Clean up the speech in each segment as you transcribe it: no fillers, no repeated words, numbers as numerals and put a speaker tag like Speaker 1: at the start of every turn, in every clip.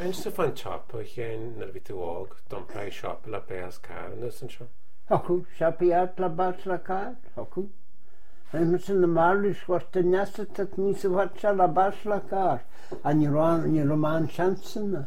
Speaker 1: Ein sy'n fan chop o hyn na'r byd o og, don pai siop la beas car yn ysyn sio.
Speaker 2: Hoku, siapi at la bas la car, hoku. Ein sy'n ymal i sgwrt yn nesat at ni sy'n fatsa la bas la car. A ni roman chans yna.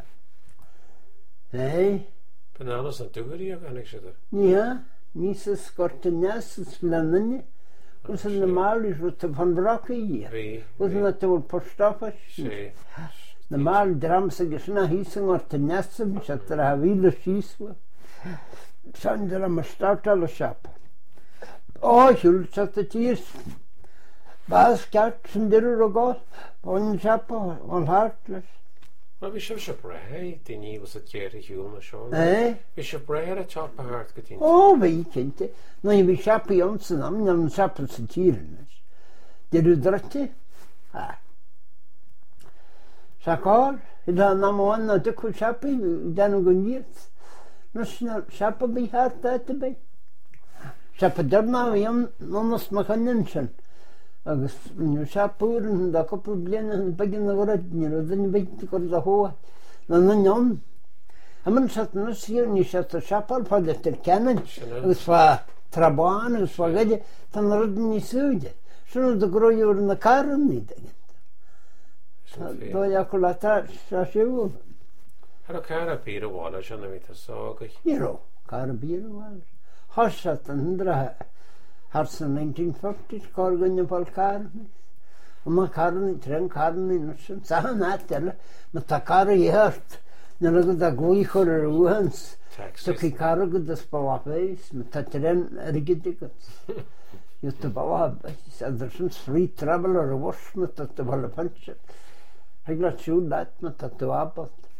Speaker 2: Hei.
Speaker 1: Pan anos na dŵr i o ganig sydd.
Speaker 2: Nia, ni sy'n sgwrt yn nesat sglanynni. Wrth yn ymal i sgwrt yn fan broc i ir. Wrth yn atywr postofas. Na mal dram sa gysna hising or tanyasa bishat rahavila shiswa. Sandra mastauta la shop. Oh, hul sa the tears. Bas cat sindiru rogot. On shop on heartless.
Speaker 1: Wel, fi eisiau brei, di ni was a Jerry Hule na sio.
Speaker 2: Fi
Speaker 1: eisiau brei ar y chop a hart gyda'n.
Speaker 2: O, fi cynti. No, i fi shop i onsen am, na'n shop sa tears. Dyrw drati? Sakal, ida namoan na dykw siapi, ida nhw gynnydd. Nos na siapa bi hart at bi. Siapa dyrna fi am, nos ma chynny'n sy'n. Agus, nw siapwr yn da cwpl blin yn bagin na gwrdd, ni roedd yn byd gwrdd a hoa. Na na'n iawn. Amyn sat nos yw, ni sat o siapal pa dyr canan. Agus fa traboan, agus fa gadi, tan roedd ni sŵd. Swn oedd y groi o'r na carn ni dyn. Do ja kulata sasiu.
Speaker 1: Har du cara bira wala sjana vita saga?
Speaker 2: Niro, cara bira wala. Hasat andra harsan 1950 korgunja pal karni. Ma karni tren karni nusn sahan atella. Ma takara yert. Nalagu da goi khor ruhans. So ki kara gudas pawafes, ma tatren rigidikat. Jutta pawafes, adrsens free travel or wash ma tatabala punch. Hygla tjúl lætt með þetta abbat.